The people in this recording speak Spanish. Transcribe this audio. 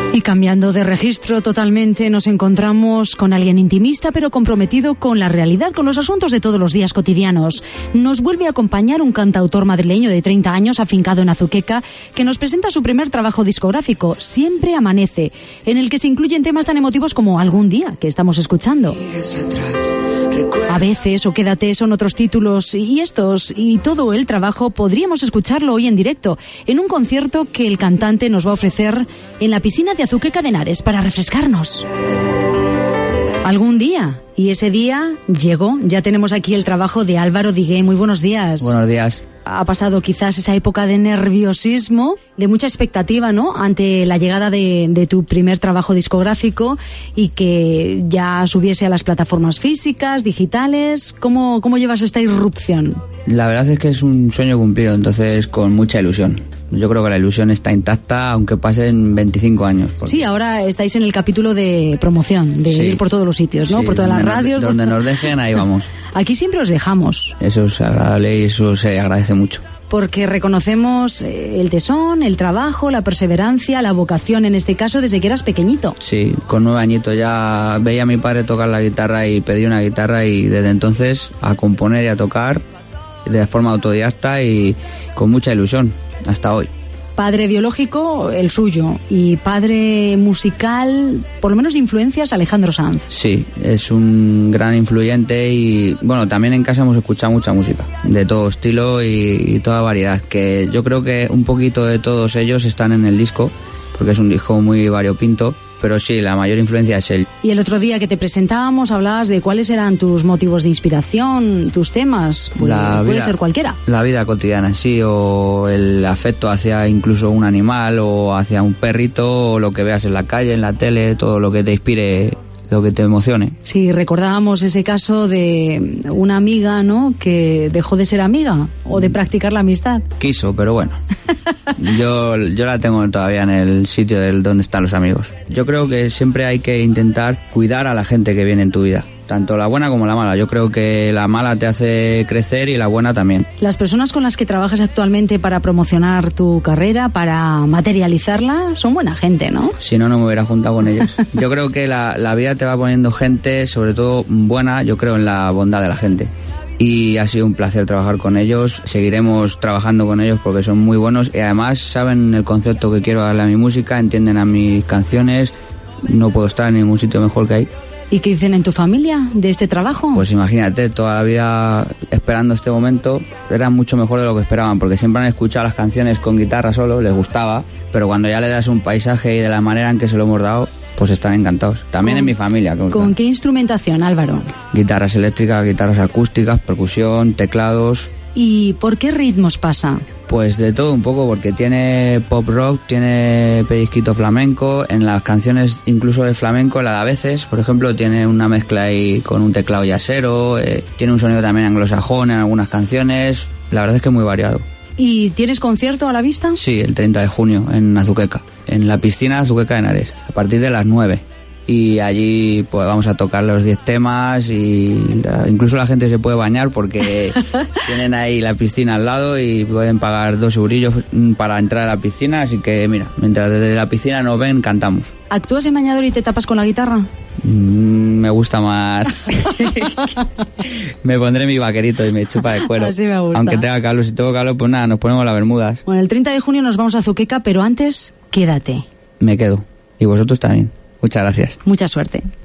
Y cambiando de registro totalmente, nos encontramos con alguien intimista pero comprometido con la realidad, con los asuntos de todos los días cotidianos. Nos vuelve a acompañar un cantautor madrileño de 30 años afincado en Azuqueca, que nos presenta su primer trabajo discográfico, Siempre Amanece, en el que se incluyen temas tan emotivos como Algún Día, que estamos escuchando. A veces o Quédate son otros títulos, y estos y todo el trabajo podríamos escucharlo hoy en directo, en un concierto que el cantante nos va a ofrecer en la piscina de Azuqueca de Henares para refrescarnos. Algún día, y ese día llegó. Ya tenemos aquí el trabajo de Álvaro Digué. Muy buenos días. Buenos días. Ha pasado quizás esa época de nerviosismo, de mucha expectativa, ¿no?, ante la llegada de tu primer trabajo discográfico y que ya subiese a las plataformas físicas, digitales. ¿Cómo llevas esta irrupción? La verdad es que es un sueño cumplido, entonces con mucha ilusión. Yo creo que la ilusión está intacta, aunque pasen 25 años. Porque... Sí, ahora estáis en el capítulo de promoción, de ir por todos los sitios, ¿no? Sí, por todas las radios. Donde nos dejen, ahí vamos. Aquí siempre os dejamos. Eso es agradable y eso se agradece mucho. Porque reconocemos el tesón, el trabajo, la perseverancia, la vocación, en este caso, desde que eras pequeñito. Sí, con 9 añitos ya veía a mi padre tocar la guitarra y pedí una guitarra, y desde entonces a componer y a tocar de forma autodidacta y con mucha ilusión hasta hoy. Padre biológico, el suyo, y padre musical, por lo menos de influencias, Alejandro Sanz. Sí, es un gran influyente y, bueno, también en casa hemos escuchado mucha música, de todo estilo y toda variedad, que yo creo que un poquito de todos ellos están en el disco, porque es un disco muy variopinto, pero sí, la mayor influencia es él. Y el otro día que te presentábamos hablabas de cuáles eran tus motivos de inspiración, tus temas, puede ser cualquiera. La vida cotidiana, sí, o el afecto hacia incluso un animal o hacia un perrito, o lo que veas en la calle, en la tele, todo lo que te inspire, lo que te emocione. Sí, recordábamos ese caso de una amiga, ¿no?, que dejó de ser amiga o de practicar la amistad. Quiso, pero bueno, yo la tengo todavía en el sitio donde están los amigos. Yo creo que siempre hay que intentar cuidar a la gente que viene en tu vida, tanto la buena como la mala. Yo creo que la mala te hace crecer y la buena también. Las personas con las que trabajas actualmente para promocionar tu carrera, para materializarla, son buena gente, ¿no? Si no, no me hubiera juntado con ellos. Yo creo que la vida te va poniendo gente, sobre todo buena. Yo creo en la bondad de la gente. Y ha sido un placer trabajar con ellos. Seguiremos trabajando con ellos porque son muy buenos y además saben el concepto que quiero darle a mi música, entienden a mis canciones. No puedo estar en ningún sitio mejor que ahí. ¿Y qué dicen en tu familia de este trabajo? Pues imagínate, toda la vida esperando este momento. Era mucho mejor de lo que esperaban, porque siempre han escuchado las canciones con guitarra solo, les gustaba, pero cuando ya le das un paisaje y de la manera en que se lo hemos dado, pues están encantados. También en mi familia. ¿Con qué instrumentación, Álvaro? Guitarras eléctricas, guitarras acústicas, percusión, teclados. ¿Y por qué ritmos pasa? Pues de todo un poco, porque tiene pop rock, tiene pellizquito flamenco, en las canciones incluso de flamenco, la de A Veces, por ejemplo, tiene una mezcla ahí con un teclado jazzero, tiene un sonido también anglosajón en algunas canciones, la verdad es que es muy variado. ¿Y tienes concierto a la vista? Sí, el 30 de junio en Azuqueca, en la piscina de Azuqueca de Henares, a partir de las 9. Y allí pues vamos a tocar los 10 temas y incluso la gente se puede bañar porque tienen ahí la piscina al lado y pueden pagar 2 eurillos para entrar a la piscina, así que mira, mientras desde la piscina nos ven, cantamos. ¿Actúas en bañador y te tapas con la guitarra? Me gusta más. Me pondré mi vaquerito y me chupa de cuero. Así me gusta. Aunque tenga calor, si tengo calor, pues nada, nos ponemos las bermudas. Bueno, el 30 de junio nos vamos a Azuqueca, pero antes, quédate. Me quedo. Y vosotros también. Muchas gracias. Mucha suerte.